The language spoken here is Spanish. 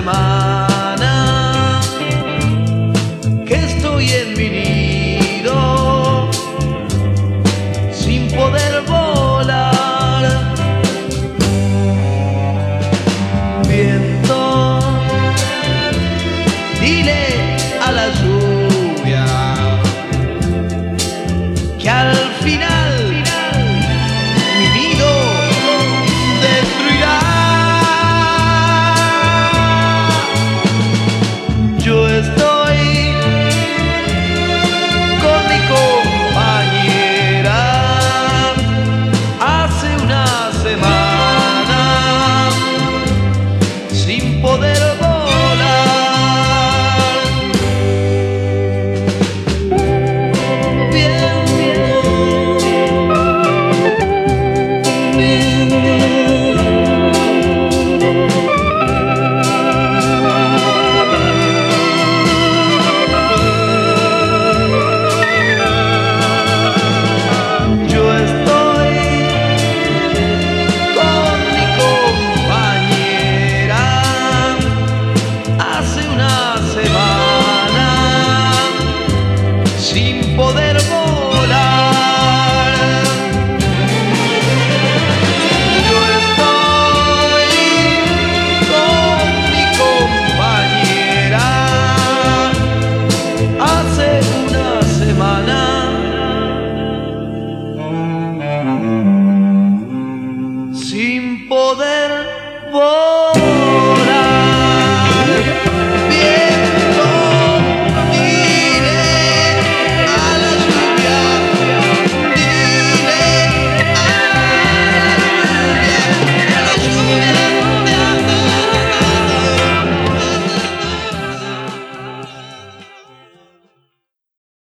semana que estoy en mi nido sin poder volar. Viento, dile a la lluvia que al final mi nido destruirá. Yo estoy con mi compañera hace una semana sin poder volar. Yo estoy con mi compañera hace una semana sin poder volar. Yo estoy con mi compañera hace una semana sin poder volar.